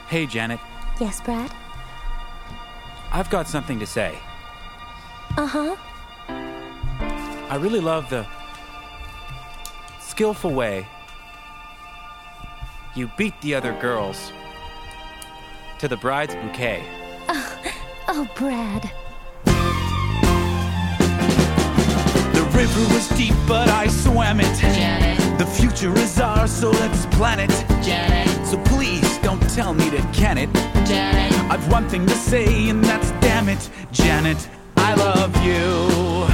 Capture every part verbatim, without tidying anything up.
Hey, Janet. Yes, Brad? I've got something to say. Uh-huh. I really love the skillful way you beat the other girls to the bride's bouquet. Oh, oh, Brad. The river was deep, but I swam it. Janet. The future is ours, so let's plan it. Janet. So please don't tell me to can it. Janet. I've one thing to say, and that's damn it, Janet, I love you.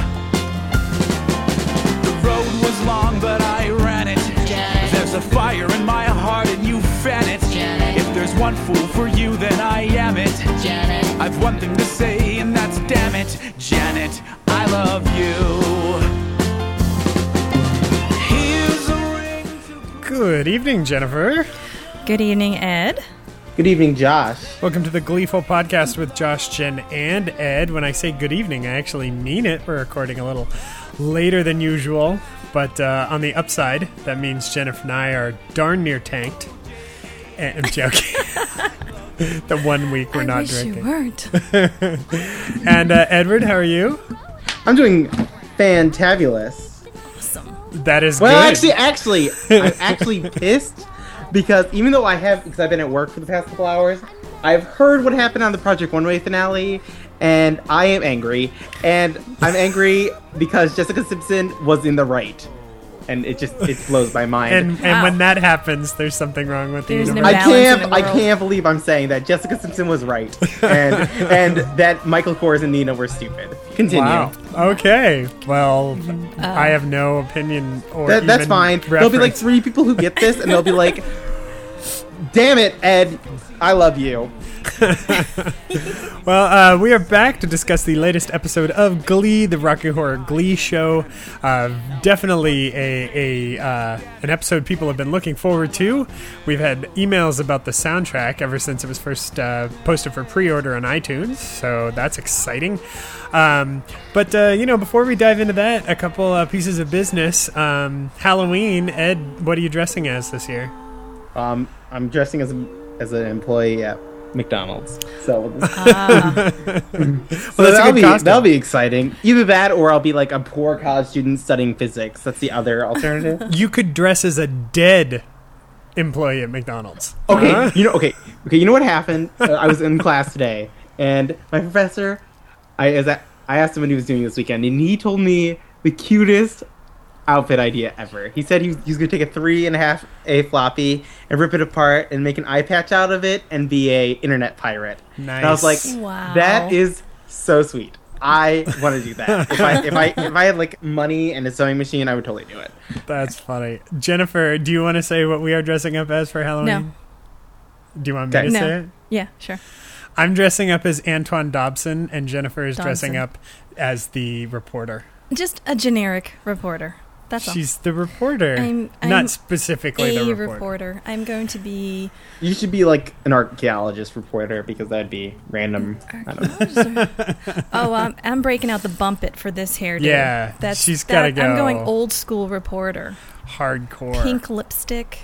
The road was long, but I ran it. Janet. There's a fire in my heart, and you fan it. Janet. If there's one fool for you, then I am it. Janet. I've one thing to say, and that's damn it, Janet, I love you. Here's a ring to... Good evening, Jennifer. Good evening, Ed. Good evening, Josh. Welcome to the Gleeful Podcast with Josh, Jen, and Ed. When I say good evening, I actually mean it. We're recording a little later than usual, but uh, on the upside, that means Jennifer and I are darn near tanked. And I'm joking. The one week we're I not wish drinking. you weren't. And uh, Edward, how are you? I'm doing fantabulous. Awesome. That is Well, good. actually, actually, I'm actually pissed because even though I have, because I've been at work for the past couple hours, I've heard what happened on the Project One Way finale, and I am angry. And I'm angry because Jessica Simpson was in the right. And it just, it blows my mind. And, and Wow. when that happens, there's something wrong with the There's no universe. I balance in can't. the I world. can't believe I'm saying that Jessica Simpson was right, and and that Michael Kors and Nina were stupid. Continue. Wow. Okay. Well, I have no opinion or That, that's even fine. There'll be like reference. three people who get this, and they'll be like, "Damn it, Ed, I love you." Well, uh, we are back to discuss the latest episode of Glee, the Rocky Horror Glee show. Uh, definitely a, a uh, an episode people have been looking forward to. We've had emails about the soundtrack ever since it was first uh, posted for pre-order on iTunes, so that's exciting. Um, but, uh, you know, before we dive into that, a couple uh, pieces of business. Um, Halloween, Ed, what are you dressing as this year? Um, I'm dressing as a, as an employee at McDonald's, so, Ah, so that's a that'll good be costume. that'll be exciting. Either that, or I'll be like a poor college student studying physics. That's the other alternative. You could dress as a dead employee at McDonald's. Okay, Huh? you know. Okay, okay. You know what happened? Uh, I was in class today, and my professor, I as I, I asked him what he was doing this weekend, and he told me the cutest outfit idea ever. He said he was, he was going to take a three and a half A floppy and rip it apart and make an eye patch out of it and be a internet pirate. Nice. And I was like, Wow. that is so sweet. I want to do that. If I if I if I had like money and a sewing machine, I would totally do it. That's funny. Jennifer, do you want to say what we are dressing up as for Halloween? No. Do you want me Okay. to No. say it? yeah, sure. I'm dressing up as Antoine Dobson, and Jennifer is dressing Dobson. up as the reporter. Just a generic reporter. That's all. She's the reporter, I'm- I'm not specifically a the reporter. reporter. I'm going to be. You should be like an archaeologist reporter because that'd be random. I don't know. Oh, um, I'm breaking out the bump it for this hairdo. Yeah, that's she's that- gotta I'm going go. old school reporter. Hardcore. Pink lipstick.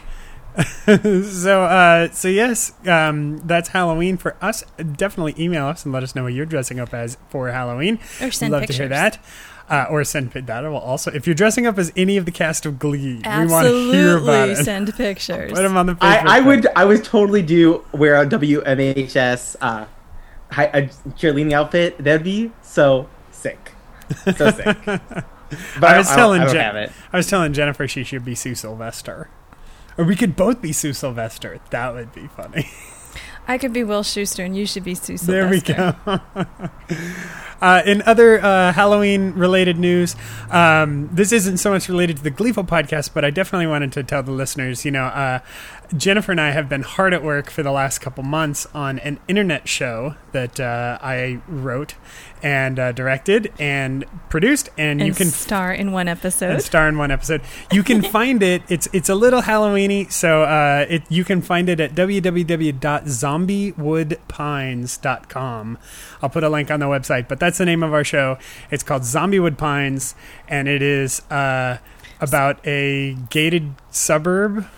so, uh, so yes, um, that's Halloween for us. Definitely email us and let us know what you're dressing up as for Halloween. Or send Love pictures. to hear that. Uh, or send that will also. If you're dressing up as any of the cast of Glee, Absolutely we want to hear about it. send pictures. Put them on the Facebook I, I page. would I would totally do wear a W M H S uh, hi, a cheerleading outfit. That'd be so sick, so sick. But I was I don't- telling I don't Jen- have it. I was telling Jennifer she should be Sue Sylvester, or we could both be Sue Sylvester. That would be funny. I could be Will Schuster and you should be Sue There we Sylvester. go. Uh, in other uh, Halloween-related news, um, this isn't so much related to the Gleeful podcast, but I definitely wanted to tell the listeners, you know, uh, Jennifer and I have been hard at work for the last couple months on an internet show that uh, I wrote and uh, directed and produced, and, And you can star in one episode. and star in one episode. You can find it. It's it's a little Halloweeny, so uh, it you can find it at w w w dot zombie wood pines dot com. I'll put a link on the website, but that's the name of our show. It's called Zombiewood Pines, and it is uh, about a gated suburb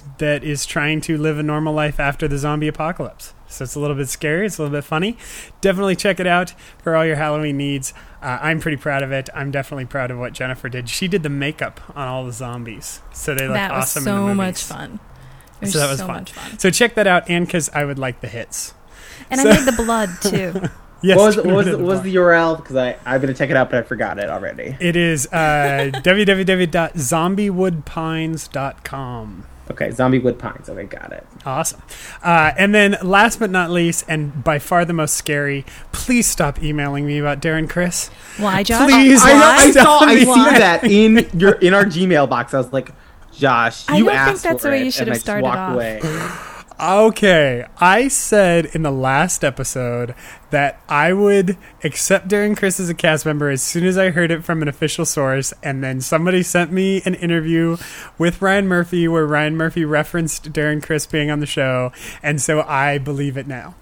that is trying to live a normal life after the zombie apocalypse. So it's a little bit scary. It's a little bit funny. Definitely check it out for all your Halloween needs. Uh, I'm pretty proud of it. I'm definitely proud of what Jennifer did. She did the makeup on all the zombies, so they look That was awesome in the so movies. much fun. It was So that was so fun. much fun. So check that out, and because I would like the hits. And So- I made the blood, too. Yes, what was, what Jennifer was, did what the was block. the U R L? Because I I'm gonna check it out, but I forgot it already. It is uh, w w w dot zombiewood pines dot com. Okay, Zombie Wood Pines. Okay, got it. Awesome. Uh, and then last but not least, and by far the most scary, please stop emailing me about Darren Chris. Why, Josh? Please. I, know, I Stop saw I me. see that in your in our Gmail box. I was like, Josh, I you don't think asked that's for the way it, you should and have I just started walked off. away. Okay, I said in the last episode that I would accept Darren Chris as a cast member as soon as I heard it from an official source, and then somebody sent me an interview with Ryan Murphy where Ryan Murphy referenced Darren Chris being on the show, and so I believe it now.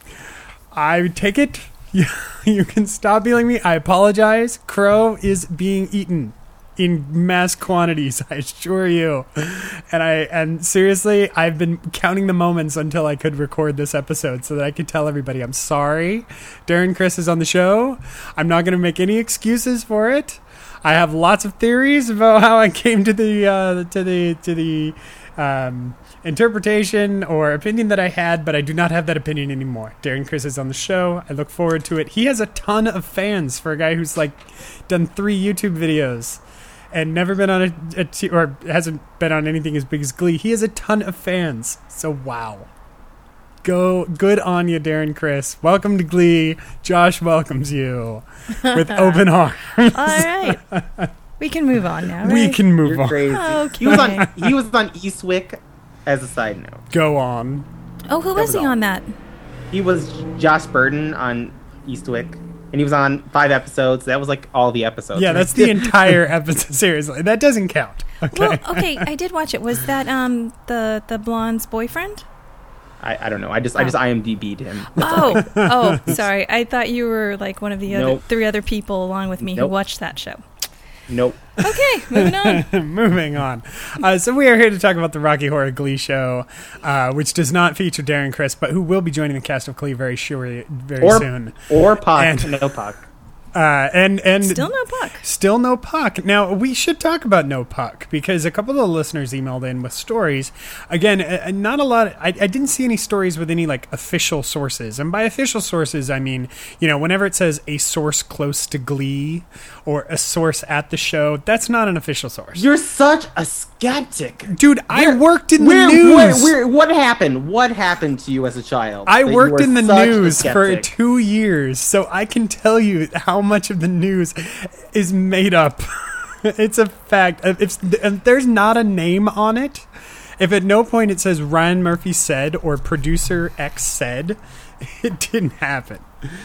I take it. You can stop emailing me. I apologize. Crow is being eaten in mass quantities, I assure you. And I and seriously, I've been counting the moments until I could record this episode so that I could tell everybody I'm sorry. Darren Chris is on the show. I'm not going to make any excuses for it. I have lots of theories about how I came to the uh, to the to the um, interpretation or opinion that I had, but I do not have that opinion anymore. Darren Chris is on the show. I look forward to it. He has a ton of fans for a guy who's like done three YouTube videos and never been on a, a t- or hasn't been on anything as big as Glee. He has a ton of fans. So wow. Go good on you, Darren Chris. Welcome to Glee. Josh welcomes you with open arms. All right. We can move on now, right? We can move You're on. crazy. Okay. He was on he was on Eastwick. As a side note, Go on. Oh, who That was was he all. on that? he was Josh Burton on Eastwick, and he was on five episodes. That was like all the episodes. Yeah, that's the entire episode. Seriously, that doesn't count. Okay. Well, okay, I did watch it. Was that um the the blonde's boyfriend? I, I don't know. I just I just I M D B'd him. Oh, oh, sorry. I thought you were like one of the other Nope. three other people along with me who Nope. watched that show. Nope. Okay, moving on. Moving on. Uh, so we are here to talk about the Rocky Horror Glee show, uh, which does not feature Darren Chris, but who will be joining the cast of Glee very sure, very Or soon. or Puck. And- no Puck. Uh, and and Still no Puck. Still no Puck. Now, we should talk about no Puck because a couple of the listeners emailed in with stories. Again, uh, not a lot. I, I didn't see any stories with any like official sources. And by official sources, I mean, you know, whenever it says a source close to Glee or a source at the show, that's not an official source. You're such a skeptic. Dude, I Where- worked in the Where, news. where, where, what happened? What happened to you as a child? I that you worked were in the such a news for skeptic? two years, so I can tell you how much of the news is made up. It's a fact. If, if there's not a name on it, if at no point it says Ryan Murphy said or producer X said, it didn't happen.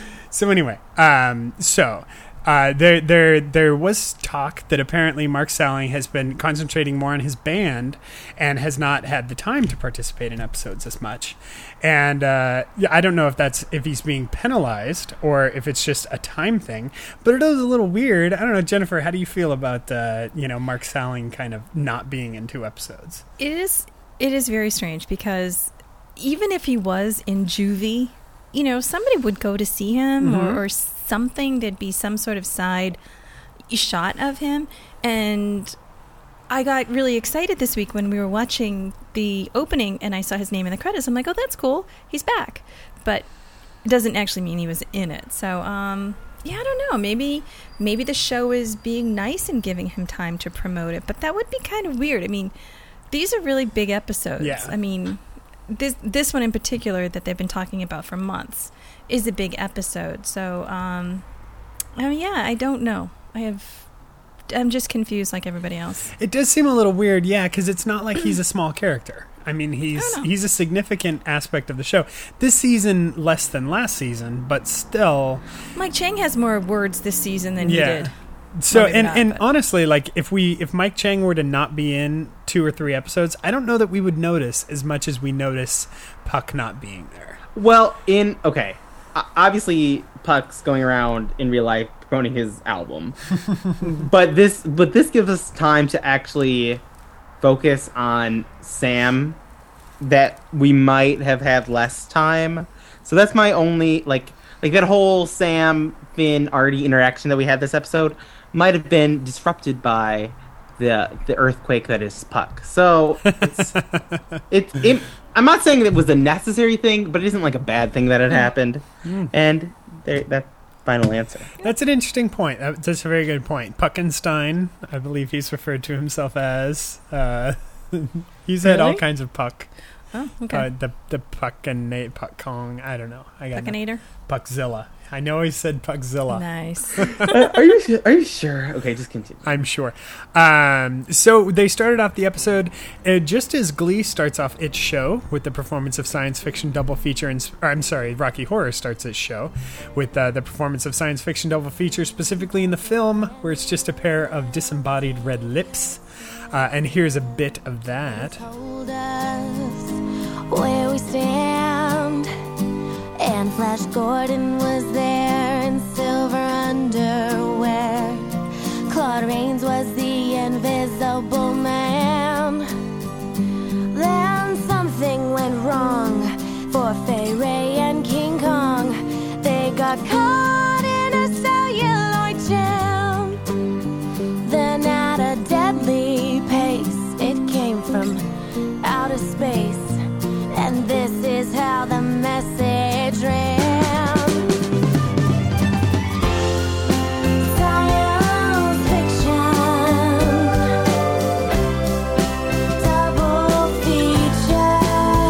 So anyway, um, so uh, there, there, there was talk that apparently Mark Salling has been concentrating more on his band and has not had the time to participate in episodes as much. And uh, yeah, I don't know if that's if he's being penalized or if it's just a time thing. But it is a little weird. I don't know, Jennifer. How do you feel about uh, you know Mark Salling kind of not being in two episodes? It is it is very strange because even if he was in juvie, you know, somebody would go to see him Mhm. or, or something. There'd be some sort of side shot of him. And I got really excited this week when we were watching the opening and I saw his name in the credits. I'm like, oh, that's cool. He's back. But it doesn't actually mean he was in it. So, um, yeah, I don't know. Maybe maybe the show is being nice and giving him time to promote it. But that would be kind of weird. I mean, these are really big episodes. Yeah. I mean, this this one in particular that they've been talking about for months is a big episode. So, um, I mean, yeah, I don't know. I have... I'm just confused like everybody else. It does seem a little weird, yeah, because it's not like he's a small character. I mean, he's I don't know. he's a significant aspect of the show. This season, less than last season, but still. Mike Chang has more words this season than Yeah. he did. So, Well, maybe and, not, and but- honestly, like, if we if Mike Chang were to not be in two or three episodes, I don't know that we would notice as much as we notice Puck not being there. Well, in okay, O- obviously Puck's going around in real life promoting his album, but this but this gives us time to actually focus on Sam, that we might have had less time. So that's my only, like, like that whole Sam, Finn, Artie interaction that we had this episode might have been disrupted by the the earthquake that is Puck. So it's, it's it, I'm not saying it was a necessary thing, but it isn't like a bad thing that had happened. Mm. And there, that final answer. That's an interesting point. That's a very good point. Puckenstein, I believe he's referred to himself as. Uh, he's had Really? all kinds of Puck. Oh, okay. Uh, the the Puckanate, Puck Kong, I don't know. I got no- Puckinator? Puckzilla. I know he said Puckzilla. Nice. are, are you sure? Are you sure? Okay, just continue. I'm sure. Um, so they started off the episode uh, just as Glee starts off its show with the performance of science fiction double feature. And or, I'm sorry, Rocky Horror starts its show with uh, the performance of science fiction double feature, specifically in the film where it's just a pair of disembodied red lips. Uh, and here's a bit of that. Told us where we stand, and Flash Gordon was there in silver underwear. Claude Rains was the invisible man. Then something went wrong for Fay Ray and King Kong. They got caught in a celluloid jam. Then at a deadly pace, it came from outer space. And this is how the message ran. Science fiction, double feature,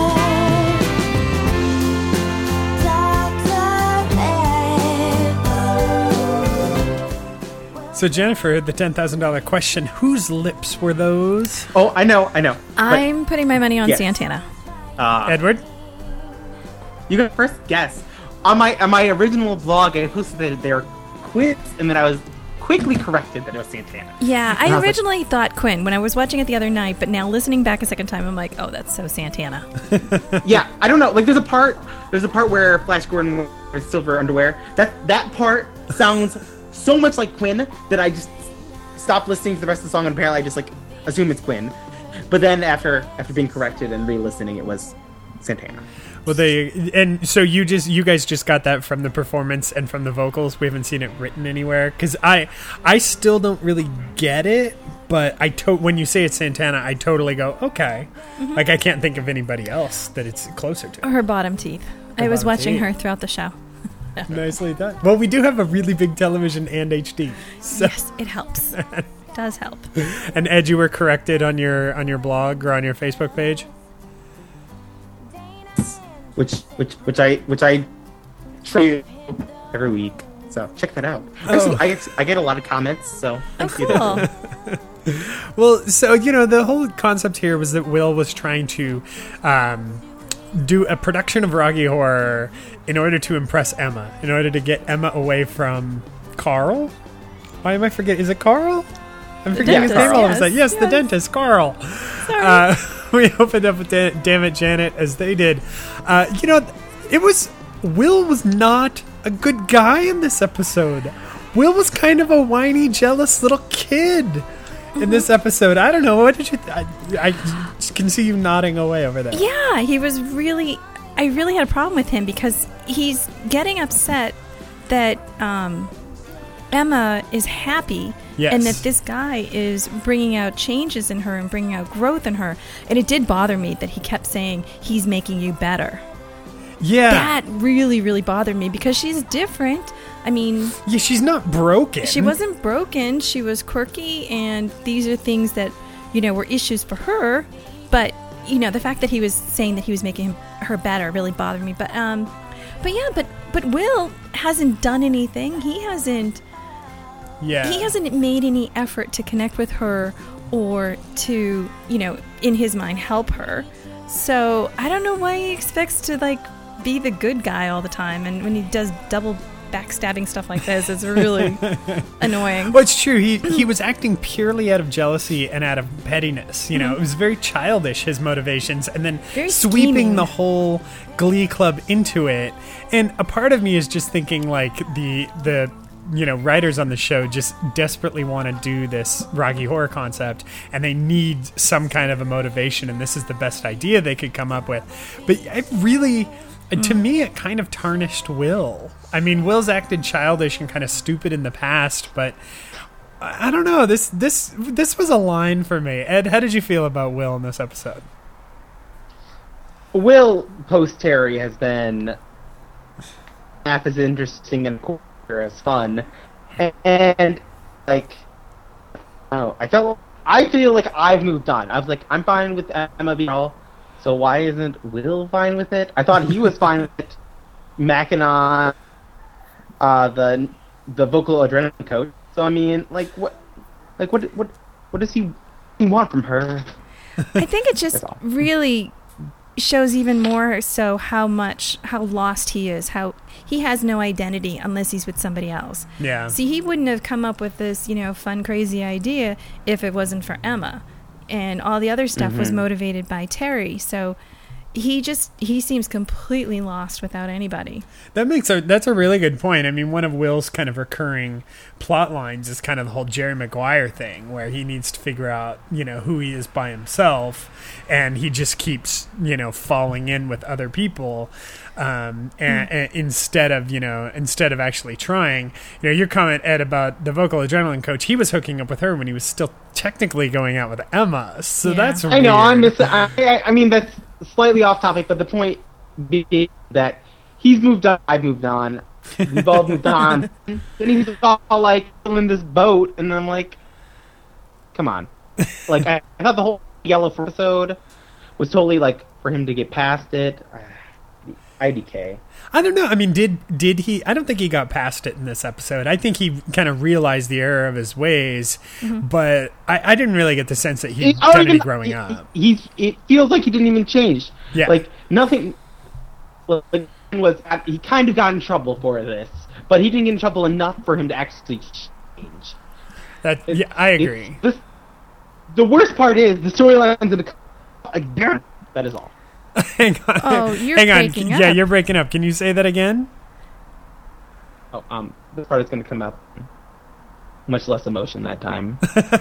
Doctor X. So Jennifer, the ten thousand dollars question, whose lips were those? Oh, I know, I know. But, I'm putting my money on Yes. Santana. uh, Edward? you got first guess. On my on my original vlog, I posted that they were quiz, and then I was quickly corrected that it was Santana. Yeah, And I I was like- originally thought Quinn when I was watching it the other night, but now listening back a second time, I'm like, oh, that's so Santana. Yeah, I don't know. Like, there's a part, there's a part where Flash Gordon wears silver underwear. That that part sounds so much like Quinn that I just stopped listening to the rest of the song, and apparently I just like assume it's Quinn. But then after after being corrected and re-listening, it was Santana. Well, they and so you just you guys just got that from the performance and from the vocals. We haven't seen it written anywhere because I I still don't really get it. But I to- when you say it's Santana, I totally go okay. Mm-hmm. Like I can't think of anybody else that it's closer to. Her bottom teeth. Her I was bottom watching teeth. her throughout the show. Nicely done. Well, we do have a really big television and H D. So. Yes, it helps. It does help. And Ed, you were corrected on your on your blog or on your Facebook page. Which which which I which I try every week. So check that out. Oh. Actually, I get, I get a lot of comments. So Oh, thank you to everyone. cool. Well, so, you know, the whole concept here was that Will was trying to um, do a production of Rocky Horror in order to impress Emma, in order to get Emma away from Carl. Why am I forgetting? Is it Carl? I'm forgetting his dentist, name all of a yes, sudden. Yes, the yes. dentist, Carl. Sorry. Uh, we opened up with Da- Damn It, Janet, as they did. Uh, you know, it was... Will was not a good guy in this episode. Will was kind of a whiny, jealous little kid in this episode. I don't know. What did you... Th- I, I can see you nodding away over there. Yeah, he was really... I really had a problem with him because he's getting upset that um, Emma is happy Yes. and that this guy is bringing out changes in her and bringing out growth in her. And it did bother me that he kept saying, he's making you better. Yeah. That really, really bothered me because she's different. I mean, Yeah, she's not broken. she wasn't broken. She was quirky, and these are things that, you know, were issues for her. But, you know, the fact that he was saying that he was making him, her better really bothered me. But, um, but yeah, but but Will hasn't done anything. He hasn't. Yeah. He hasn't made any effort to connect with her or to, you know, in his mind, help her. So I don't know why he expects to like be the good guy all the time. And when he does double backstabbing stuff like this, it's really annoying. Well, it's true. He he was acting purely out of jealousy and out of pettiness. You know, it was very childish, his motivations, and then Very sweeping scheming. the whole Glee Club into it. And a part of me is just thinking, like, the the you know, writers on the show just desperately want to do this Rocky Horror concept, and they need some kind of a motivation, and this is the best idea they could come up with. But it really, to me, it kind of tarnished Will. I mean, Will's acted childish and kind of stupid in the past, but I I don't know. This this this was a line for me. Ed, how did you feel about Will in this episode? Will post Terry has been half as interesting and quarter as fun, and, and like, oh, I felt I feel like I've moved on. I was like, I'm fine with Emma being all, so why isn't Will fine with it? I thought he was fine with it. Mackinac, uh, the the vocal adrenaline coach. So I mean, like, what, like what, what, what does he, he want from her? I think it just That's all. really shows even more so how much how lost he is, how he has no identity unless he's with somebody else. Yeah. See, he wouldn't have come up with this, you know, fun, crazy idea if it wasn't for Emma, and all the other stuff was Mhm. motivated by Terry. So he just he seems completely lost without anybody. That makes a that's a really good point. I mean, one of Will's kind of recurring plot lines is kind of the whole Jerry Maguire thing, where he needs to figure out, you know, who he is by himself, and he just keeps, you know, falling in with other people, um, and, Hmm. and instead of, you know, instead of actually trying. You know, your comment, Ed, about the vocal adrenaline coach, he was hooking up with her when he was still technically going out with Emma. So Yeah. that's I know. weird. I'm just. I, I, I mean, that's slightly off topic, but the point being that he's moved on. I've moved on. We've all moved on. Then he's all like in this boat, and I'm like, come on. Like I, I thought the whole Yellow episode was totally like for him to get past it. I D K. I don't know. I mean, did did he? I don't think he got past it in this episode. I think he kind of realized the error of his ways, but I, I didn't really get the sense that he'd He- oh, done any even- growing he- up. He's. It feels like he didn't even change. Yeah. Like nothing. Like, was he kind of got in trouble for this, but he didn't get in trouble enough for him to actually change. That yeah, I It's- agree. This, the worst part is the storyline's in the again. That is all. Hang on. Oh, you're Hang on. breaking Yeah, up. you're breaking up. Can you say that again? Oh, um, this part is going to come out much less emotion that time.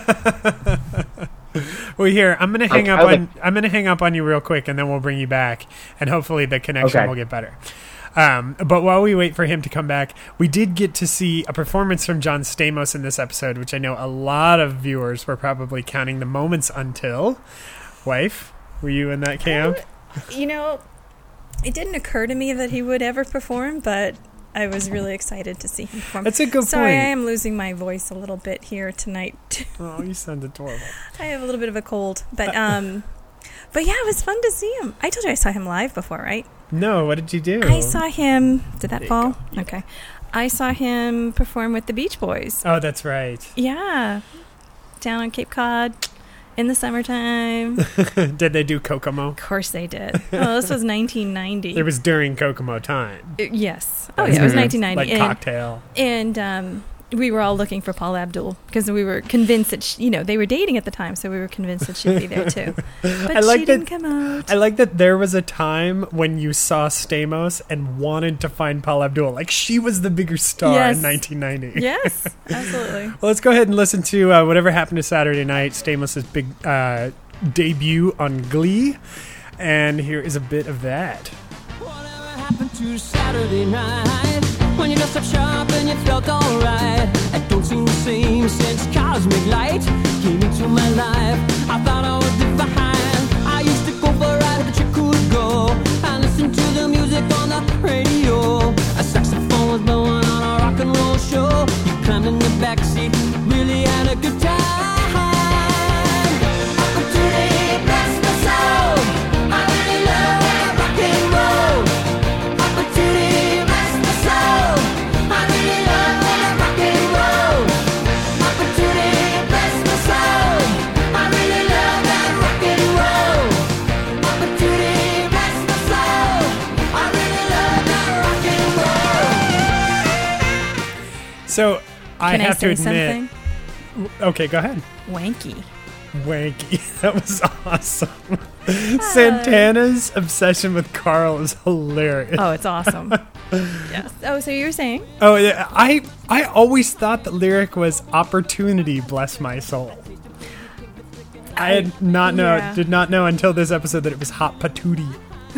Well, here I'm gonna hang Okay, up I on like- I'm gonna hang up on you real quick, and then we'll bring you back, and hopefully the connection Okay. will get better. Um, but while we wait for him to come back, we did get to see a performance from John Stamos in this episode, which I know a lot of viewers were probably counting the moments until. Wife, were you in that camp? You know, it didn't occur to me that he would ever perform, but I was really excited to see him perform. That's a good Sorry, point. I am losing my voice a little bit here tonight. too. Oh, you sound adorable. I have a little bit of a cold, but um, but yeah, it was fun to see him. I told you I saw him live before, right? No, what did you do? I saw him. Did that There you fall? go. Yeah. Okay. I saw him perform with the Beach Boys. Oh, that's right. Yeah, down on Cape Cod in the summertime. Did they do Kokomo? Of course they did. Oh, this was nineteen ninety. It was during Kokomo time. Uh, yes. Oh, yeah, it was Mhm. nineteen ninety. Like and Cocktail. and um, we were all looking for Paula Abdul because we were convinced that, she, you know, they were dating at the time, so we were convinced that she'd be there too. But I like she that- didn't come out. I like that there was a time when you saw Stamos and wanted to find Paula Abdul. Like, she was the bigger star Yes. in nineteen ninety. Yes, absolutely. Well, let's go ahead and listen to uh, Whatever Happened to Saturday Night, Stamos' big uh, debut on Glee. And here is a bit of that. Whatever happened to Saturday night when you dressed up sharp and you felt alright? I don't seem the same since Cosmic Light came into my life. I thought I was divine. I used to go for a ride but you could go. I listened to the music on the radio. A saxophone was blowing on a rock and roll show. You climbed in the backseat, really had a good time. Opportunity, bless my soul. I really love rock and roll. Opportunity, bless my soul. I really love rock and roll. Opportunity, bless my soul. I really love that rock and roll. Opportunity, bless my soul. I really love that rock and roll. So, I Can I have say to admit. something? Okay, go ahead. Wanky. wanky. That was awesome. Santana's obsession with Carl is hilarious. Oh, it's awesome. Yes. Oh, so you were saying? Oh yeah, I I always thought the lyric was "opportunity, bless my soul." I had not know, Yeah. did not know until this episode that it was hot patootie.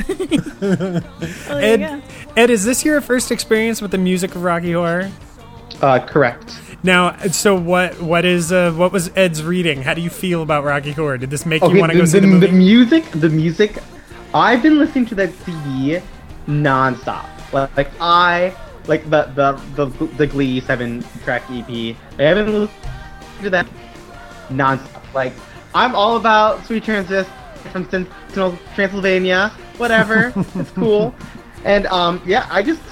Oh, there you Ed, go. Ed, is this your first experience with the music of Rocky Horror? Uh, correct. Now, so what? What is? Uh, what was Ed's reading? How do you feel about Rocky Horror? Did this make Okay, you want to the, go see the, the movie? the music, the music. I've been listening to that C D nonstop. Like, like I like the the the the Glee seven track E P. I haven't listened to that nonstop. Like, I'm all about Sweet Transist from Sentinel, Transylvania. Whatever, it's cool. And um, yeah, I just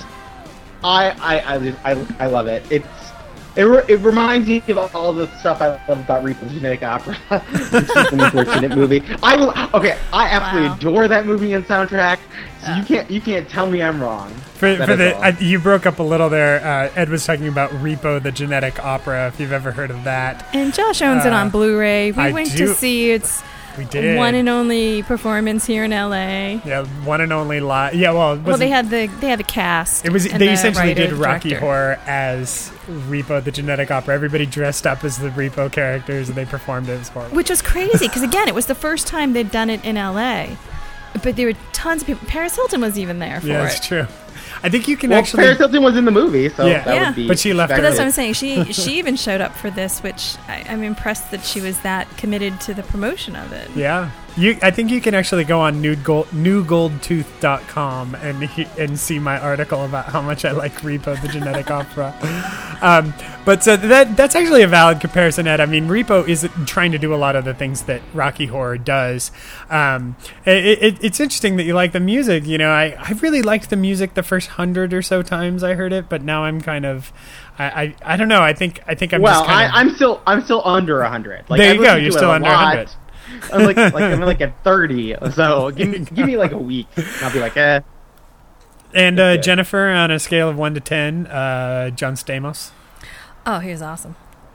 I I I just, I, I love it. It's It, re- it reminds me of all the stuff I love about Reaper's Genetic Opera, which is an unfortunate movie. I will. Okay, I absolutely Wow. adore that movie and soundtrack. So you can't you can't tell me I'm wrong. For, That for is the, all. uh, you broke up a little there. Uh, Ed was talking about Repo the Genetic Opera, if you've ever heard of that. And Josh owns it Uh, on Blu-ray. We I went do- to see its We did. one and only performance here in L A. yeah, one and only live. Yeah, well, it Well, they wasn't- had the they had the cast. It was. and They the essentially writer, did the Rocky director. Horror as Repo the Genetic Opera. Everybody dressed up as the Repo characters, and they performed it. It was horrible. Which was crazy because again, it was the first time they'd done it in L A. But there were tons of people. Paris Hilton was even there for Yeah, it. it's true. I think you can Well, actually. Paris Hilton was in the movie, so Yeah. that Yeah. would be. But she left But early. that's what I'm saying. She she even showed up for this, which I, I'm impressed that she was that committed to the promotion of it. Yeah, you. I think you can actually go on new gold, new gold tooth dot com and he, and see my article about how much I like Repo the Genetic Opera. Um, but so that that's actually a valid comparison, Ed. I mean, Repo is trying to do a lot of the things that Rocky Horror does. Um, it, it, it's interesting that you like the music. You know, I, I really liked the music the first hundred or so times I heard it, but now I'm kind of, I I, I don't know. I think I think I'm well, just kind I, of. I'm still I'm still under a hundred. Like, There I you go, listen you're to it still a under lot. one hundred. I'm like like I'm like at thirty. So give me give me like a week. And I'll be like, eh. And uh, Okay. Jennifer, on a scale of one to ten, uh, John Stamos. Oh, he was awesome.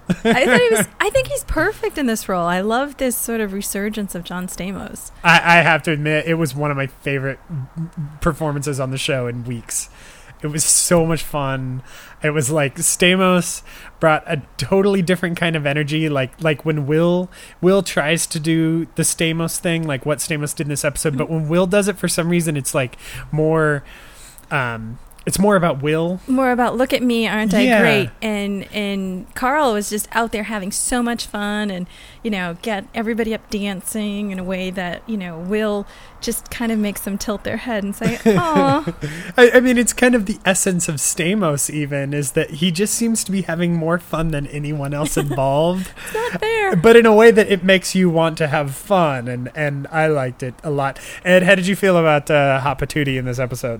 I thought he was. I think he's perfect in this role. I love this sort of resurgence of John Stamos. I, I have to admit, it was one of my favorite performances on the show in weeks. It was so much fun. It was like Stamos brought a totally different kind of energy. Like like when Will Will tries to do the Stamos thing, like what Stamos did in this episode, but when Will does it, for some reason, it's like more. Um, it's more about Will. More about look at me, aren't I Yeah. great? And and Carl was just out there having so much fun, and you know, get everybody up dancing in a way that you know Will just kind of makes them tilt their head and say, "Oh, I, I mean, it's kind of the essence of Stamos. Even is that he just seems to be having more fun than anyone else involved. not fair." But in a way that it makes you want to have fun, and, and I liked it a lot. Ed, how did you feel about uh, Hot Patootie in this episode?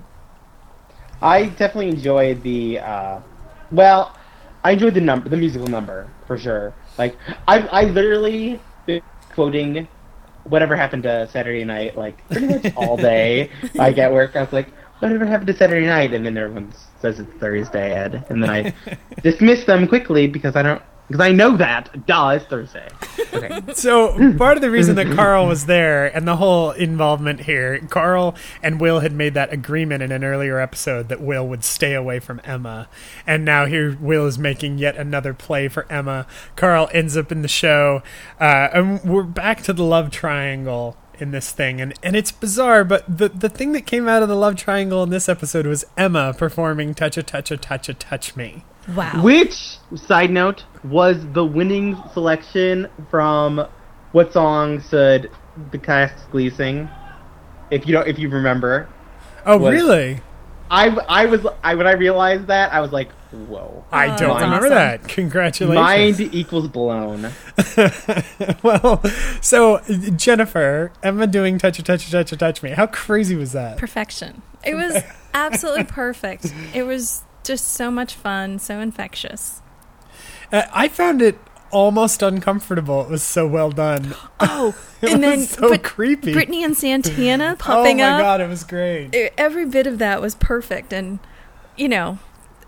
I definitely enjoyed the. Uh, well, I enjoyed the number, the musical number for sure. Like I, I literally been quoting whatever happened to Saturday Night like pretty much all day. Like at work, I was like, "Whatever happened to Saturday Night?" And then everyone says it's Thursday, Ed. And then I dismiss them quickly because I don't. Because I know that. Duh, it's Thursday. Okay. So part of the reason that Carl was there and the whole involvement here, Carl and Will had made that agreement in an earlier episode that Will would stay away from Emma. And now here Will is making yet another play for Emma. Carl ends up in the show. Uh, and we're back to the love triangle in this thing. And, and it's bizarre, but the, the thing that came out of the love triangle in this episode was Emma performing Touch a Touch a Touch a Touch Me. Wow. Which, side note, was the winning selection from what song should the cast Glee sing? If you don't, if you remember, Oh, Was- really? I I was I when I realized that I was like, whoa. I Oh, don't that's remember awesome. that. Congratulations. Mind equals blown. Well, so Jennifer, Emma doing touch a touch a touch a touch me. How crazy was that? Perfection. It was absolutely perfect. It was just so much fun, so infectious. Uh, I found it almost uncomfortable. It was so well done. Oh, It and was then so Brit- creepy. Brittany and Santana Oh popping my up. god, it was great. E- Every bit of that was perfect, and you know,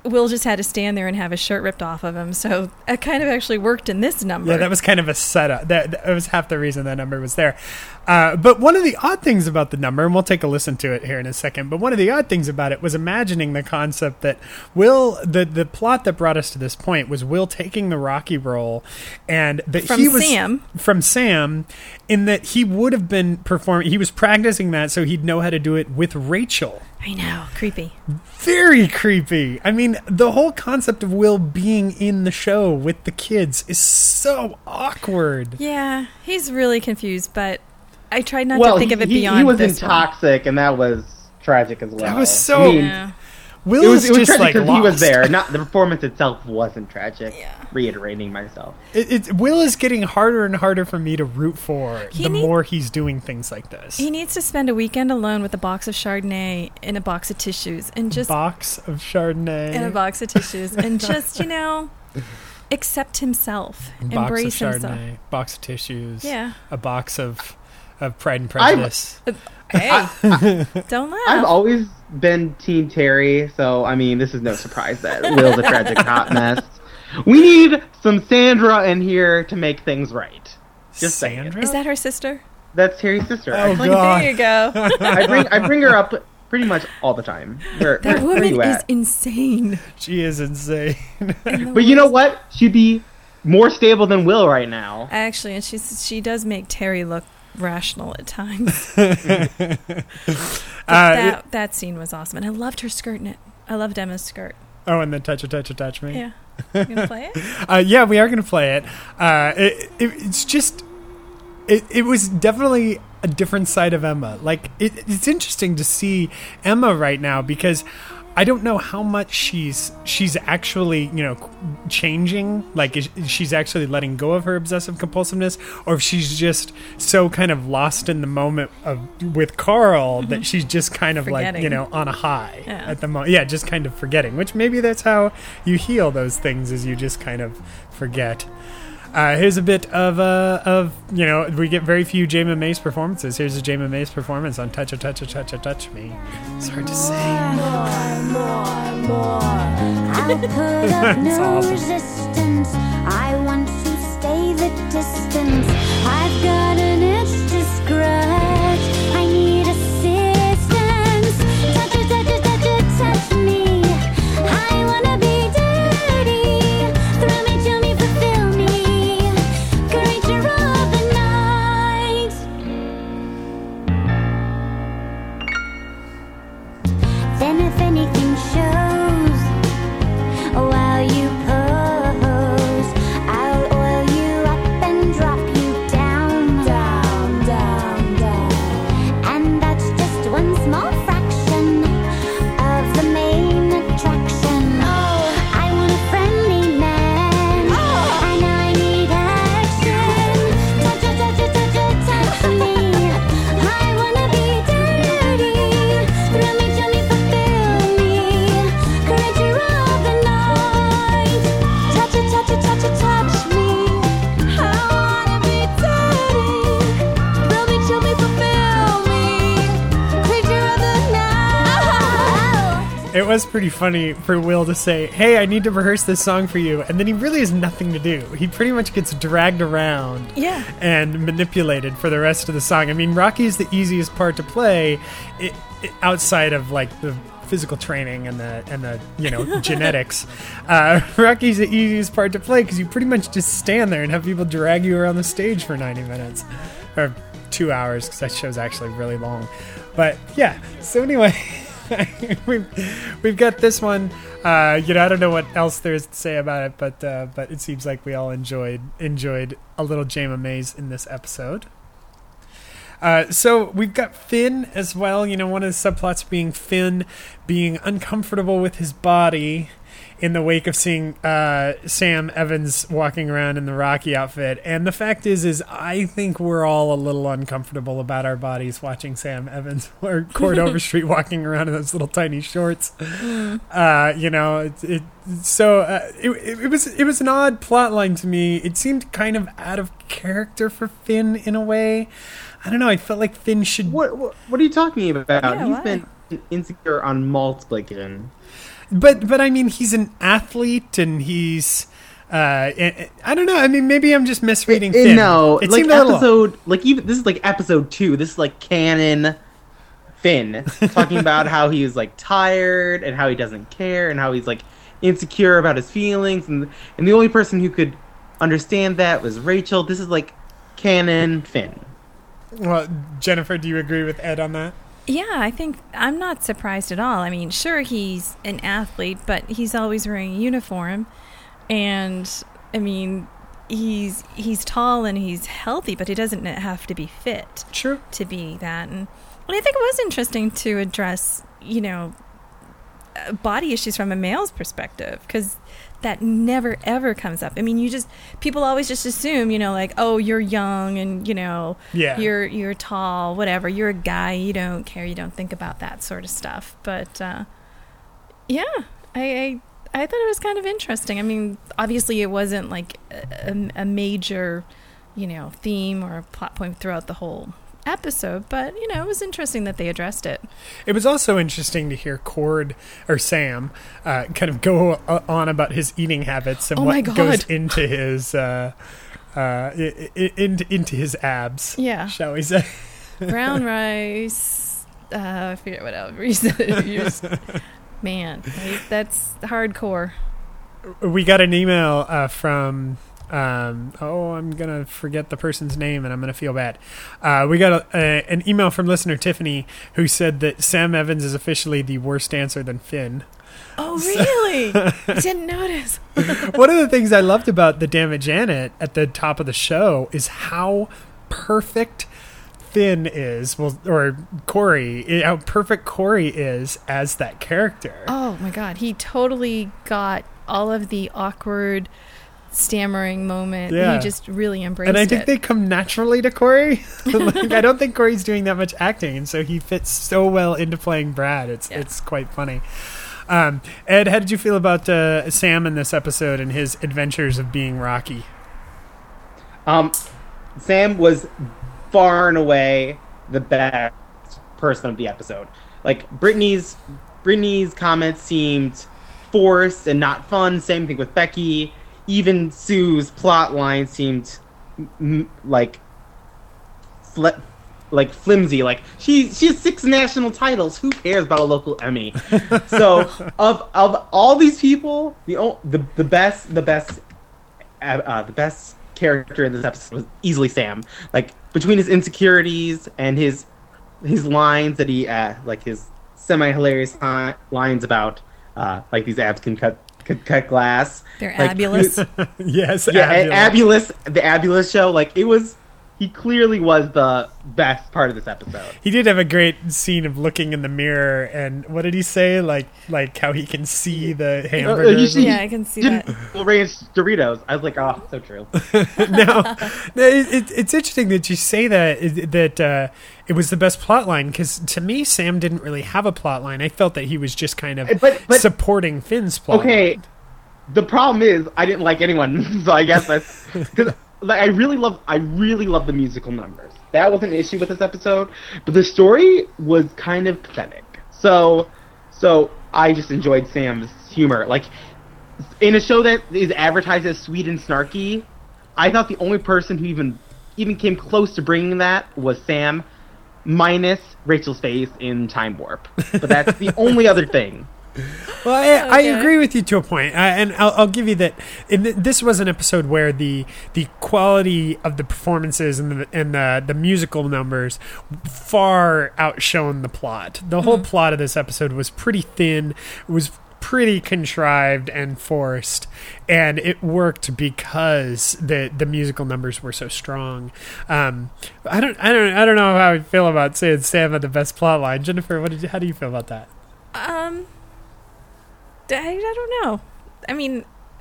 Will just had to stand there and have his shirt ripped off of him. So it kind of actually worked in this number. Yeah, that was kind of a setup. That, that was half the reason that number was there. Uh, but one of the odd things about the number, and we'll take a listen to it here in a second, but one of the odd things about it was imagining the concept that Will, the, the plot that brought us to this point was Will taking the Rocky role, and that From he was Sam. from Sam, in that he would have been performing, he was practicing that so he'd know how to do it with Rachel. I know. Creepy. Very creepy. I mean, the whole concept of Will being in the show with the kids is so awkward. Yeah, he's really confused, but I tried not well, to think of it he, beyond he was in this one. Toxic, and that was tragic as well. That was so- I mean, Yeah. Will it was, is it was just tragic like because he was lost. there. Not the performance itself wasn't tragic. Yeah. Reiterating myself. It, it, Will is getting harder and harder for me to root for He the need- more he's doing things like this. He needs to spend a weekend alone with a box of Chardonnay and a box of tissues and just box of Chardonnay. and a box of tissues and just, you know, accept himself, box embrace of himself. Chardonnay, box of tissues, Yeah. a box of of Pride and I'm- Prejudice. Hey, don't laugh. I've always been Team Terry, so I mean, this is no surprise that Will's a tragic hot mess. We need some Sandra in here to make things right. Just saying. Sandra? Is that her sister? That's Terry's sister. Oh, actually. God. There you go. I bring I bring her up pretty much all the time. Where, That where, where woman you is at? insane. She is insane. But you know what? She'd be more stable than Will right now. Actually, and she's she does make Terry look rational at times. Uh, that that scene was awesome, and I loved her skirt in it. I loved Emma's skirt. oh, and then touch a touch a touch me. Yeah, you gonna play it? Uh, yeah, we are going to play it. Uh, it, it. It's just, it, it was definitely a different side of Emma. Like, it, it's interesting to see Emma right now because I don't know how much she's she's actually, you know, changing. Like, is, she's actually letting go of her obsessive compulsiveness, or if she's just so kind of lost in the moment of with Carl that she's just kind of like, Forgetting. you know, on a high Yeah. at the moment. Yeah, just kind of forgetting. Which maybe that's how you heal those things, is you just kind of forget. Uh, here's a bit of uh, of you know, we get very few Jayma Mays performances. Here's a Jayma Mays performance on "Touch a Touch a Touch a Touch Me." It's hard to say. More, more, more. I'll put up That's no awesome. resistance. I want to stay the distance. I've got an itch to scratch. I need assistance. Touch it, touch it, touch it, touch me. I wanna be dirty. Thrill me, chill me, fulfill me. Creature of the night. Then if anything shows while you pose, I'll oil you up and drop you down, down, down, down. And that's just one small fraction of the main attraction. Oh, I want a friendly man. Oh, and I need action. Touch it, touch it, touch it, touch me. I wanna be dirty. Thrill me, chill me, fulfill me. Creature of the night. Touch it, touch it, touch it, touch me. I wanna be dirty. Thrill me, chill me, fulfill me. Creature of the night. It was pretty funny for Will to say, "Hey, I need to rehearse this song for you," and then he really has nothing to do. He pretty much gets dragged around Yeah. and manipulated for the rest of the song. I mean, Rocky is the easiest part to play, it, it, outside of like the physical training and the and the you know genetics. Uh, Rocky's the easiest part to play because you pretty much just stand there and have people drag you around the stage for ninety minutes or two hours because that show's actually really long. But yeah, so anyway. we've, we've got this one. Uh, you know, I don't know what else there is to say about it, but uh, but it seems like we all enjoyed enjoyed a little Jayma Mays in this episode. Uh, so we've got Finn as well. You know, one of the subplots being Finn being uncomfortable with his body in the wake of seeing uh, Sam Evans walking around in the Rocky outfit. And the fact is, is I think we're all a little uncomfortable about our bodies watching Sam Evans or Cord Overstreet walking around in those little tiny shorts. Uh, you know, it, it so uh, it, it, it was it was an odd plot line to me. It seemed kind of out of character for Finn in a way. I don't know. I felt like Finn should. What, what what are you talking about? Yeah, He's why? been insecure on multiple occasions. But but I mean, he's an athlete, and he's uh, I, I don't know. I mean, maybe I'm just misreading. It, Finn. no, it like seemed a little- episode, like even this is like episode two. This is like canon Finn talking about how he's like tired and how he doesn't care and how he's like insecure about his feelings, and and the only person who could understand that was Rachel. This is like canon Finn. Well, Jennifer, do you agree with Ed on that? Yeah, I think I'm not surprised at all. I mean, sure, he's an athlete, but he's always wearing a uniform. And, I mean, he's he's tall and he's healthy, but he doesn't have to be fit True. to be that. And, and I think it was interesting to address, you know, uh, body issues from a male's perspective, because that never, ever comes up. I mean, you just, people always just assume, you know, like, oh, you're young and, you know, Yeah. you're you're tall, whatever. You're a guy. You don't care. You don't think about that sort of stuff. But, uh, yeah, I, I I thought it was kind of interesting. I mean, obviously it wasn't like a, a major, you know, theme or plot point throughout the whole episode, but, you know, it was interesting that they addressed it. It was also interesting to hear Cord or Sam uh, kind of go uh, on about his eating habits and Oh what my God. goes into his uh, uh, I- I- into into his abs. Yeah. Shall we say? Brown rice. Uh, I forget what else he said. He was- Man, he- that's hardcore. We got an email uh, from. Um, oh, I'm gonna forget the person's name, and I'm gonna feel bad. Uh, we got a, a, an email from listener Tiffany, who said that Sam Evans is officially the worse dancer than Finn. Oh, really? I didn't notice. One of the things I loved about the Damn It Janet at the top of the show is how perfect Finn is, well, or Corey, how perfect Corey is as that character. Oh, my God. He totally got all of the awkward stammering moment. Yeah. He just really embraced And I think it. they come naturally to Corey. Like, I don't think Corey's doing that much acting, and so he fits so well into playing Brad. It's Yeah. it's quite funny. Um, Ed, how did you feel about uh, Sam in this episode and his adventures of being Rocky? Um, Sam was far and away the best person of the episode. Like Brittany's, Brittany's comments seemed forced and not fun. Same thing with Becky. Even Sue's plot line seemed m- like fl- like flimsy. Like she she has six national titles. Who cares about a local Emmy? So of of all these people, the o- the the best the best uh, uh, the best character in this episode was easily Sam. Like between his insecurities and his his lines that he uh, like his semi hilarious uh, lines about uh, like these abs can cut could cut glass. They're Like, abulous. Yes, yeah, Abulous. Abulous, the Abulous show, like it was, he clearly was the best part of this episode. He did have a great scene of looking in the mirror, and what did he say? Like, like how he can see the hamburger. you should- Yeah, I can see Didn't that. ranch Doritos. I was like, oh, so true. no, no it, it, it's interesting that you say that it- that uh, it was the best plot line, because to me, Sam didn't really have a plot line. I felt that he was just kind of But- but- supporting Finn's plot. Okay, line. the problem is I didn't like anyone, so I guess that's because like, I really love I really love the musical numbers. That was an issue with this episode, but the story was kind of pathetic. So, so I just enjoyed Sam's humor. Like in a show that is advertised as sweet and snarky, I thought the only person who even even came close to bringing that was Sam, minus Rachel's face in Time Warp. But that's the only other thing. Well, I, I Okay. agree with you to a point, I, and I'll, I'll give you that. In th- this was an episode where the the quality of the performances and the and the, the musical numbers far outshone the plot. The whole plot of this episode was pretty thin. It was pretty contrived and forced, and it worked because the the musical numbers were so strong. Um, I don't I don't I don't know how I feel about saying Sam had the best plot line. Jennifer, what did you, how do you feel about that? Um, I, I don't know. I mean,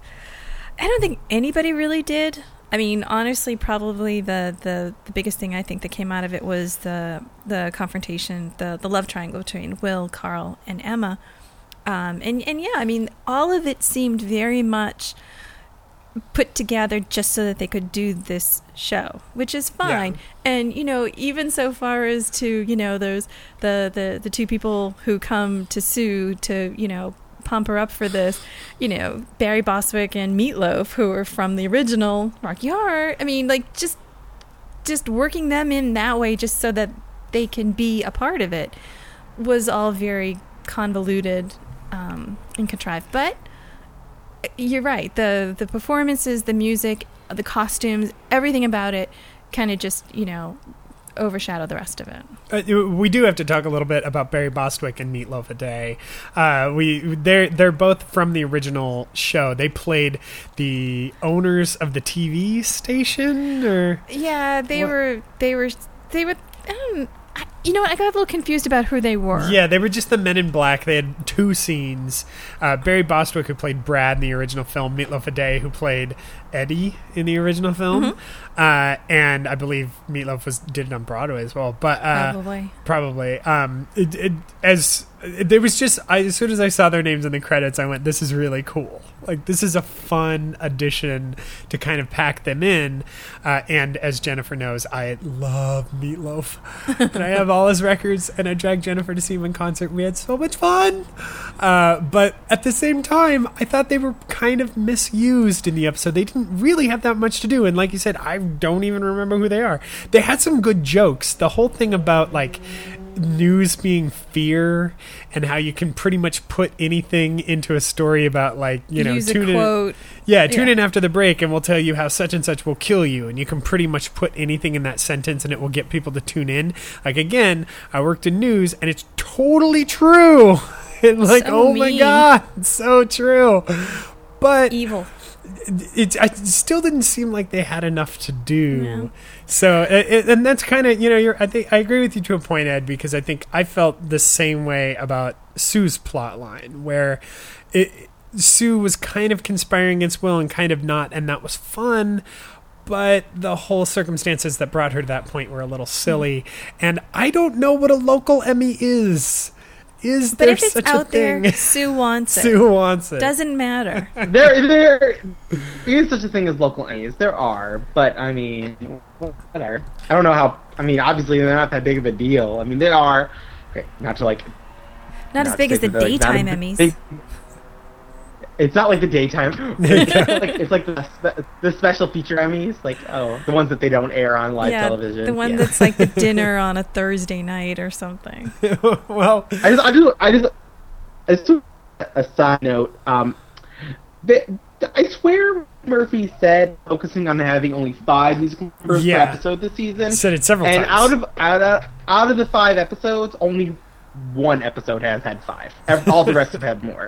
I don't think anybody really did. I mean, honestly, probably the, the, the biggest thing I think that came out of it was the the confrontation, the, the love triangle between Will, Carl, and Emma. Um, and, and yeah, I mean, all of it seemed very much put together just so that they could do this show, which is fine. Yeah. And, you know, even so far as to, you know, there's the, the, the two people who come to Sue to, you know, pump her up for this, you know, Barry Bostwick and Meatloaf, who are from the original Rocky Horror. I mean, like, just just working them in that way just so that they can be a part of it was all very convoluted um, and contrived. But you're right. The the performances, the music, the costumes, everything about it kind of just, you know, overshadow the rest of it. Uh, we do have to talk a little bit about Barry Bostwick and Meatloaf a Day. Uh, we they're they're both from the original show. They played the owners of the T V station, or Yeah, they What? were they were they were I don't, I, you know what? I got a little confused about who they were. yeah, they were just the Men in Black. They had two scenes. Uh, Barry Bostwick, who played Brad in the original film, Meatloaf a Day, who played Eddie in the original film, Mm-hmm. uh, and I believe Meatloaf was did it on Broadway as well. But uh, Probably. Probably. Um, it, it, as it, there was just I, as soon as I saw their names in the credits, I went, "This is really cool. Like, this is a fun addition to kind of pack them in." Uh, and as Jennifer knows, I love Meatloaf, and I have all his records. And I dragged Jennifer to see him in concert. We had so much fun. Uh, but at the same time, I thought they were kind of misused in the episode. They didn't really have that much to do. And like you said, I don't even remember who they are. They had some good jokes. The whole thing about like news being fear and how you can pretty much put anything into a story about, like, you know, Use a tune in. quote. Yeah, tune Yeah. in after the break and we'll tell you how such and such will kill you. And you can pretty much put anything in that sentence and it will get people to tune in. Like, again, I worked in news and it's totally true. And like, So oh my mean. God, it's so true. But Evil. it, it still didn't seem like they had enough to do. No. So, it, it- and that's kind of, you know, you're, I think I agree with you to a point, Ed, because I think I felt the same way about Sue's plot line, where it, Sue was kind of conspiring against Will and kind of not, and that was fun. But the whole circumstances that brought her to that point were a little silly. And I don't know what a local Emmy is. Is But there if it's such out a thing? there, Sue wants it. Sue wants it. Doesn't matter. There, there is such a thing as local Emmys. There are, but I mean, whatever. I don't know how. I mean, obviously they're not that big of a deal. I mean, they are. Okay, not to like. Not as big as the say that, like, not daytime as Emmys. big- It's not like the daytime. it's like, it's like the, spe- the special feature Emmys, like oh, the ones that they don't air on live yeah, television. the one Yeah. that's like the dinner on a Thursday night or something. Well, I just, I just, I just, I just a side note. Um, the, I swear Murphy said focusing on having only five musical numbers Yeah. per episode this season. said it several and times. out of out of out of the five episodes, only one episode has had five. Ev- All the rest have had more.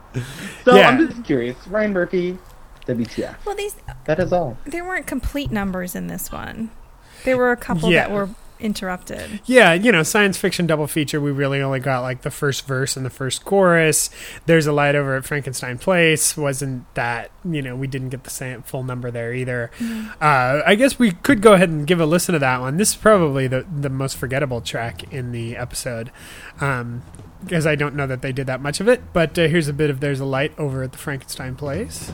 So Yeah. I'm just curious, Ryan Murphy, W T F. Well, these That is all. there weren't complete numbers in this one. There were a couple Yeah. that were interrupted. Yeah, you know, science fiction double feature, we really only got like the first verse and the first chorus. There's a Light over at Frankenstein Place. Wasn't that, you know, we didn't get the same full number there either. Uh, I guess we could go ahead and give a listen to that one. This is probably the, the most forgettable track in the episode. Um, because I don't know that they did that much of it. But uh, here's a bit of There's a Light over at the Frankenstein Place.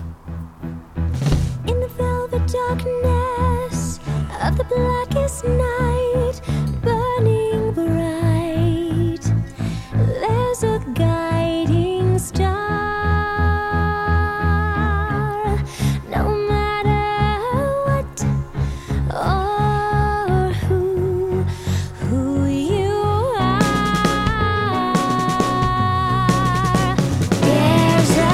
In the velvet darkness of the blackest night, burning bright, there's a guiding star. No matter what or who, who you are, there's a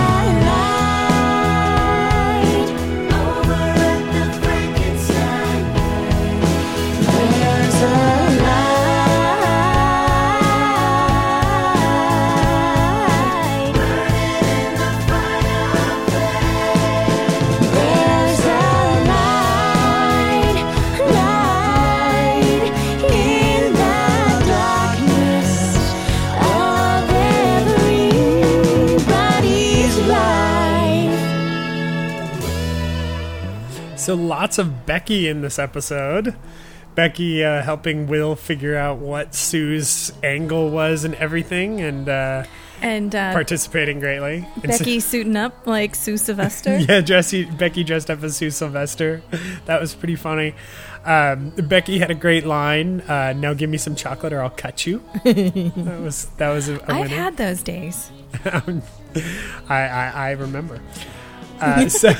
light over at the Frankenstein place. There's a light burning in the fireplace. There's a light, light in the darkness of everybody's life. So lots of Becky in this episode. Becky uh, helping Will figure out what Sue's angle was and everything. And uh, And uh, participating greatly. Becky suiting up like Sue Sylvester. Yeah, Jesse, Becky dressed up as Sue Sylvester. That was pretty funny. Um, Becky had a great line. Uh, now give me some chocolate or I'll cut you. that was that was a, a I've winner. had those days. I, I I remember. Uh, so,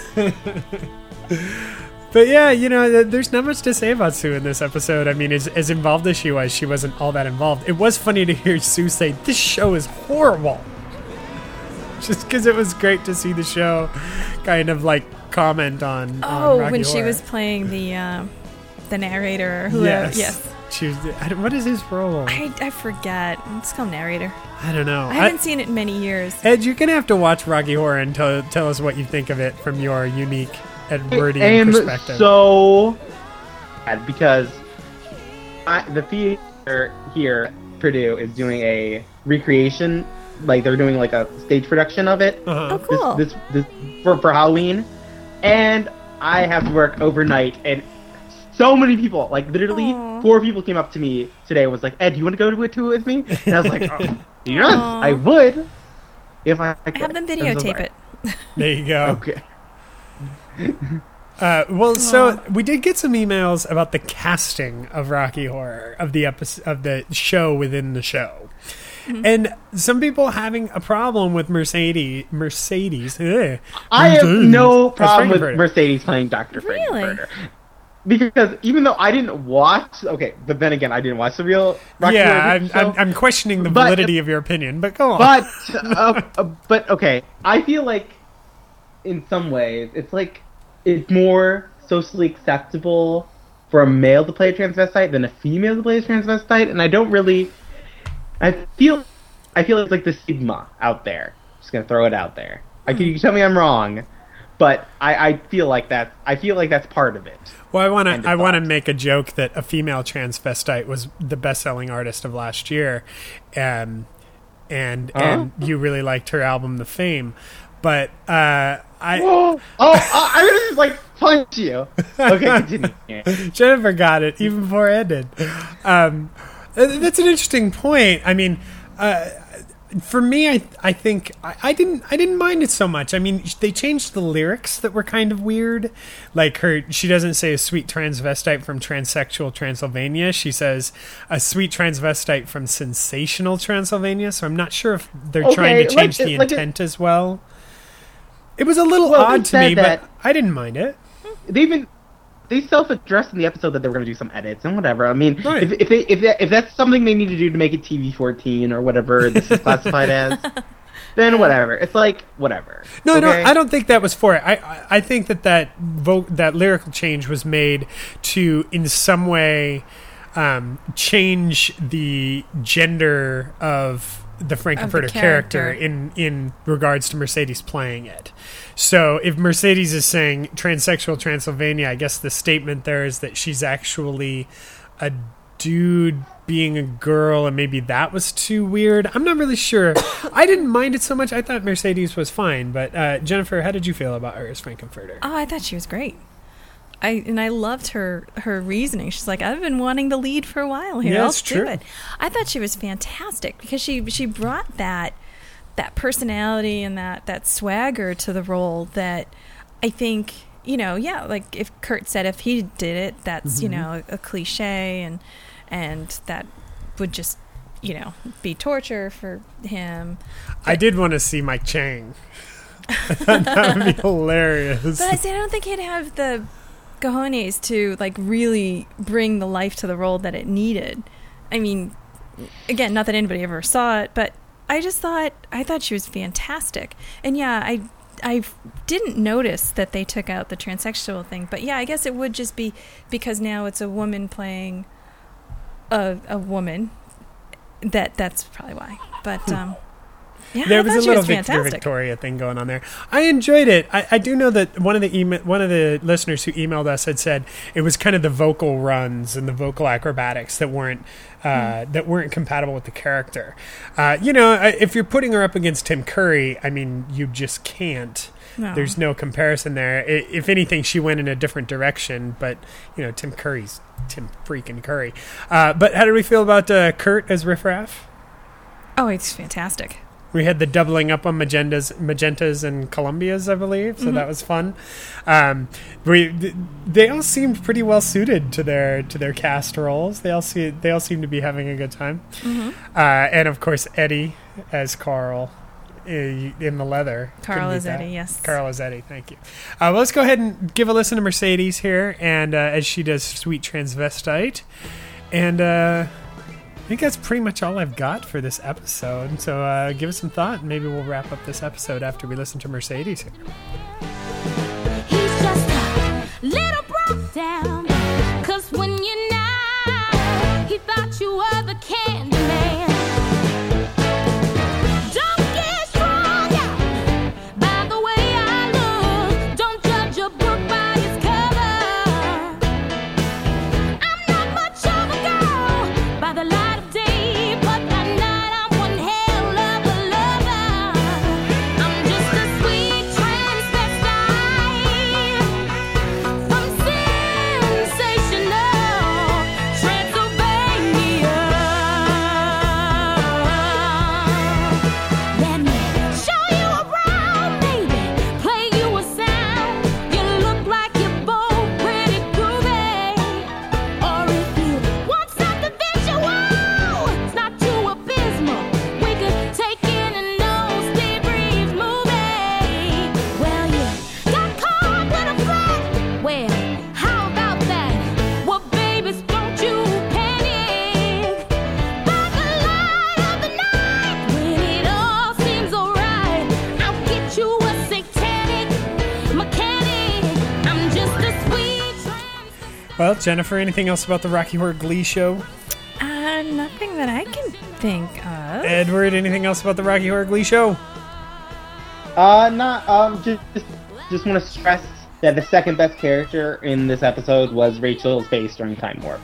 but yeah, you know, th- there's not much to say about Sue in this episode. I mean, as, as involved as she was, she wasn't all that involved. It was funny to hear Sue say, "This show is horrible," just because it was great to see the show kind of like comment on. Oh, on Rocky when she Horror. was playing the uh, the narrator or whoever. Yes. Yes. She was, I don't- what is his role? I, I, I forget. It's called narrator. don't know. I haven't seen it in many years. Ed, you're gonna have to watch Rocky Horror and tell, tell us what you think of it from your unique Edwardian I am perspective. so sad because I, the theater here at Purdue is doing a recreation, like they're doing like a stage production of it. uh-huh. Oh, cool. This, this, this for, for Halloween, and I have to work overnight, and so many people, like literally Aw. four people came up to me today and was like, Ed, do you want to go to it too with me? And I was like, oh, yes, Aw. I would. If I could. Have them I'm so videotape sorry. it. There you go. Okay. Uh, well, so we did get some emails about the casting of Rocky Horror, of the episode, of the show within the show. Mm-hmm. And some people having a problem with Mercedes. Mercedes. ugh, I have Mercedes no as problem with Frankenfurter. Mercedes playing Doctor Really? Frankenfurter. Because even though I didn't watch, okay, but then again, I didn't watch the real Rocky Yeah, Horror I'm, show. I'm, I'm questioning the But- validity of your opinion, but go on. But, uh, uh, but okay, I feel like in some ways it's like it's more socially acceptable for a male to play a transvestite than a female to play a transvestite, and I don't really. I feel, I feel it's like the stigma out there. Just gonna throw it out there. I can, you can tell me I'm wrong, but I, I feel like that. I feel like that's part of it. Well, I want End to of I want to thought. make a joke that a female transvestite was the best-selling artist of last year, um, and Huh? and you really liked her album, The Fame, but uh, I oh, uh, I'm gonna just like punch you. Okay, continue. Jennifer got it even before Ed did. Um, th- that's an interesting point. I mean, uh, for me, I I think I, I didn't I didn't mind it so much. I mean, they changed the lyrics that were kind of weird. Like her, she doesn't say a sweet transvestite from transsexual Transylvania. She says a sweet transvestite from sensational Transylvania. So I'm not sure if they're Okay, trying to change like- the like it- intent as well. It was a little Well, they odd to said me, that- but I didn't mind it. They even they self-addressed in the episode that they were going to do some edits and whatever. I mean, Right. if if they if that, if that's something they need to do to make it T V fourteen or whatever this is classified as, then whatever. It's like whatever. No, okay? no, I don't think that was for it. I, I, I think that that vo- that lyrical change was made to, in some way, um, change the gender of the Frankenfurter character. character. in in regards to Mercedes playing it. So if Mercedes is saying transsexual Transylvania, I guess the statement there is that she's actually a dude being a girl, and maybe that was too weird. I'm not really sure. I didn't mind it so much. I thought Mercedes was fine, but uh, Jennifer, how did you feel about her as Frankenfurter? Oh, I thought she was great. I and I loved her her reasoning. She's like, I've been wanting the lead for a while here. Yeah, I'll it's do true. it. I thought she was fantastic because she she brought that that personality and that that swagger to the role that I think, you know, yeah, like if Kurt said if he did it, that's, you know, a cliche and and that would just, you know, be torture for him. I did want to see Mike Chang. I thought that would be hilarious. But I say I don't think he'd have the cojones to like really bring the life to the role that it needed. I mean, again, not that anybody ever saw it, but I just thought I thought she was fantastic. And yeah, I I didn't notice that they took out the transsexual thing, but yeah, I guess it would just be because now it's a woman playing a a woman. That that's probably why. But um yeah, There I was thought a she little was Victor fantastic. Victoria thing going on there. I enjoyed it. I, I do know that one of the email, one of the listeners who emailed us had said it was kind of the vocal runs and the vocal acrobatics that weren't uh, Mm. that weren't compatible with the character. Uh, you know, I- if you're putting her up against Tim Curry, I mean, you just can't. No. There's no comparison there. I, if anything, she went in a different direction. But you know, Tim Curry's Tim freaking Curry. Uh, but how did we feel about uh, Kurt as Riff Raff? Oh, it's fantastic. We had the doubling up on magentas, magentas and Columbias, I believe, so Mm-hmm. that was fun. Um, we th- they all seemed pretty well suited to their to their cast roles. They all see they all seem to be having a good time. Mm-hmm. Uh, and of course, Eddie as Carl uh, in the leather. Carl Couldn't beat as that. Eddie, yes. Carl as Eddie. Thank you. Uh, well, let's go ahead and give a listen to Mercedes here, and uh, as she does "Sweet Transvestite," and. Uh, I think that's pretty much all I've got for this episode. So uh, give us some thought, and maybe we'll wrap up this episode after we listen to Mercedes here. He's just a little broke down. Cause when you're not, he thought you were the candy man. Don't get strung out by the way I look. Don't judge a book by its cover. I'm not much of a girl by the light of day, but that night I'm one hell of a lover. I'm just a sweet transvestite from sensational Transylvania. Let me show you around, baby, play you a sound. You look like you're both pretty groovy. Or if you want something visual, it's not too abysmal. We could take in a no-Steve Reeves movie. Well, you got caught with a flat. Well, how about that? Well, babies, don't you panic. By the light of the night, when it all seems alright, I'll get you a satanic mechanic. I'm just a sweet trans. Well, Jennifer, anything else about the Rocky Horror Glee show? Uh, nothing that I can think of. Edward, anything else about the Rocky Horror Glee show? Uh, not um, just just, just want to stress that the second best character in this episode was Rachel's face during Time Warp.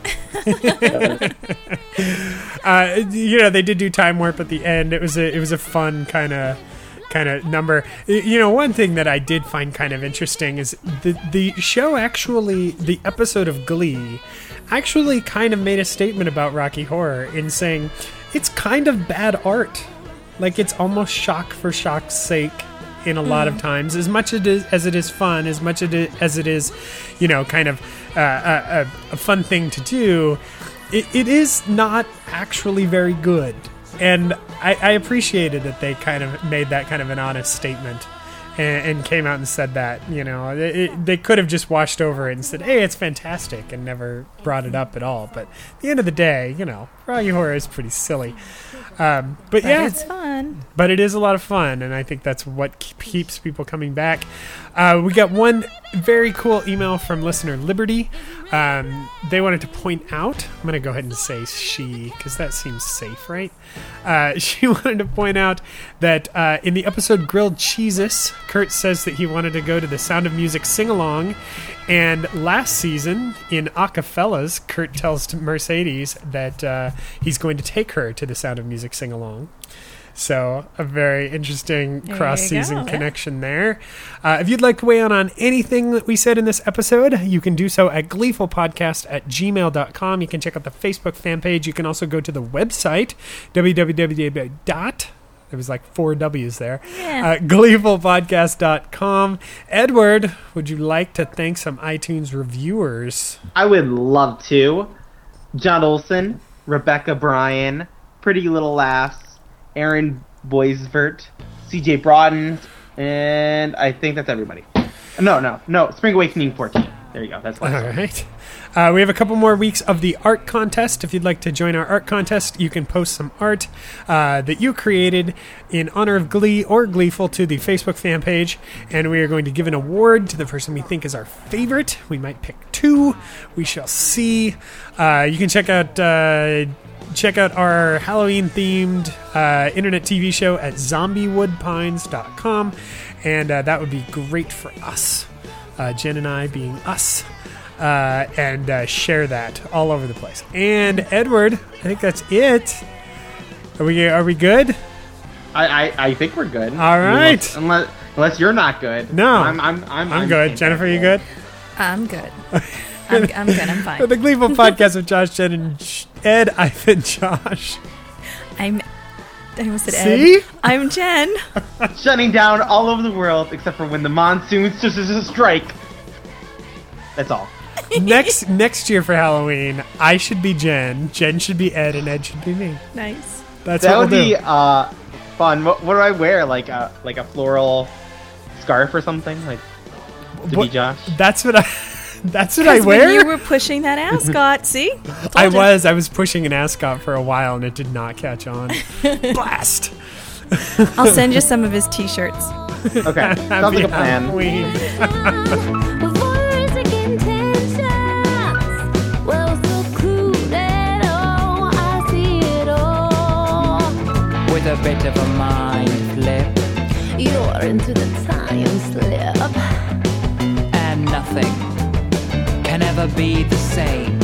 Uh, you know, they did do Time Warp at the end. It was a it was a fun kind of kind of number. Y- You know, one thing that I did find kind of interesting is the the show actually, the episode of Glee, actually kind of made a statement about Rocky Horror in saying it's kind of bad art. Like, it's almost shock for shock's sake in a lot of times. As much it is, as it is fun, as much it is, as it is, you know, kind of uh, a, a, a fun thing to do, it, it is not actually very good. And I, I appreciated that they kind of made that kind of an honest statement and, and came out and said that. You know, it, it, they could have just washed over it and said, hey, it's fantastic, and never brought it up at all. But at the end of the day, you know, Rocky Horror is pretty silly. Um, but, But yeah, it's fun. but it is a lot of fun, and I think that's what keep- keeps people coming back. Uh, we got one very cool email from listener Liberty. Um, they wanted to point out, I'm going to go ahead and say she, because that seems safe, right? Uh, she wanted to point out that uh, in the episode Grilled Cheeses, Kurt says that he wanted to go to the Sound of Music sing-along, and last season in Acafellas, Kurt tells to Mercedes that uh, he's going to take her to the Sound of Music sing-along. So, a very interesting There you cross-season go. connection there. Uh, if you'd like to weigh in on anything that we said in this episode, you can do so at gleefulpodcast at gmail dot com. You can check out the Facebook fan page. You can also go to the website, w w w dot there was like four W's there. Yeah. Uh, gleeful podcast dot com. Edward, would you like to thank some iTunes reviewers? I would love to. John Olson, Rebecca Bryan, Pretty Little Laughs, Aaron Boisvert, C J Broaden, and I think that's everybody. No, no, no. Spring Awakening fourteen. There you go. That's All last one. right. Uh, we have a couple more weeks of the art contest. If you'd like to join our art contest, you can post some art uh, that you created in honor of Glee or Gleeful to the Facebook fan page, and we are going to give an award to the person we think is our favorite. We might pick two. We shall see. Uh, you can check out uh, check out our Halloween themed uh, internet T V show at zombie wood pines dot com, and uh, that would be great for us. Uh, Jen and I being us. Uh, and uh, share that all over the place. And Edward, I think that's it. Are we are we good? I, I, I think we're good. All right. Unless, unless, unless you're not good. No. I'm I'm I'm, I'm good. Jennifer, you good? I'm good. I'm, I'm good. I'm For fine. the Gleeful podcast with Josh, Jen, and Sh- Ed, I've been Josh. I'm I almost said See? Ed. I'm Jen. Shutting down all over the world except for when the monsoons just just strike. That's all. next next year for Halloween, I should be Jen, Jen should be Ed, and Ed should be me. Nice. That's That what would we'll be do. uh fun. What, what do I wear? Like a like a floral scarf or something? Like to What- be Josh? That's what I. That's what I Because wear. when you were pushing that ascot, see? I Told you. was. I was pushing an ascot for a while, and it did not catch on. Blast. I'll send you some of his T-shirts. Okay, sounds Happy like a plan. Halloween. With voyeuristic intentions. Well, so crude at all. I see it all. With a bit of a mind flip You're into the time slip. and nothing can ever be the same